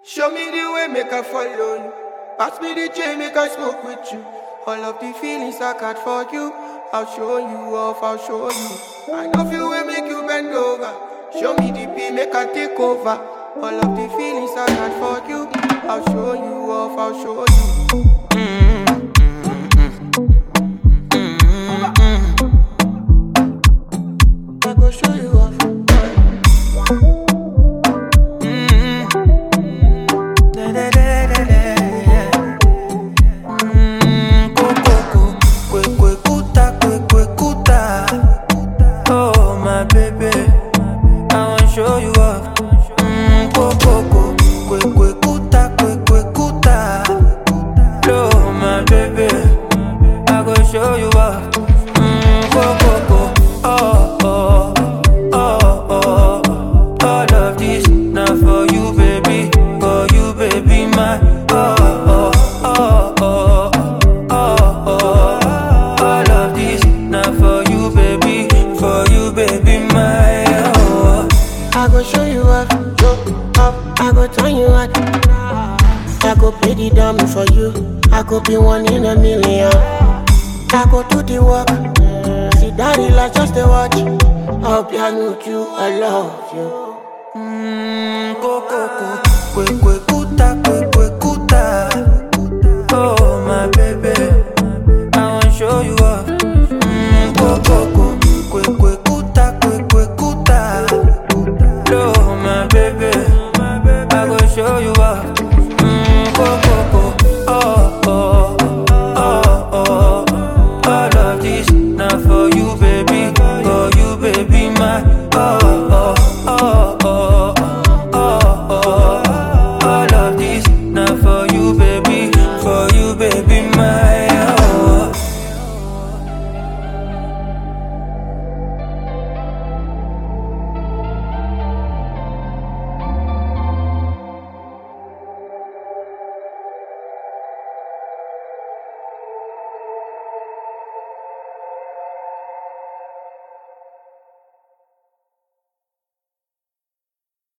Show me the way, make I follow you. Pass me the chain, make I smoke with you. All of the feelings I got for you, I'll show you off, I'll show you. I know you will make you bend over. Show me the P, make I take over. All of the feelings I got for you, I'll show you off, I'll show you. I go show you off. Oh my baby, I wanna show you off. Oh my baby, I go show you off. All of this not for you, baby, my. All of this not for you, baby, my. I go show you up, I go turn you out. I go pay the dummy for you. I go be one in a million. I go do the work. See daddy like just a watch. I'll be with you, I love you. Oh my baby, I wanna show you off. Oh my baby, I go show you off.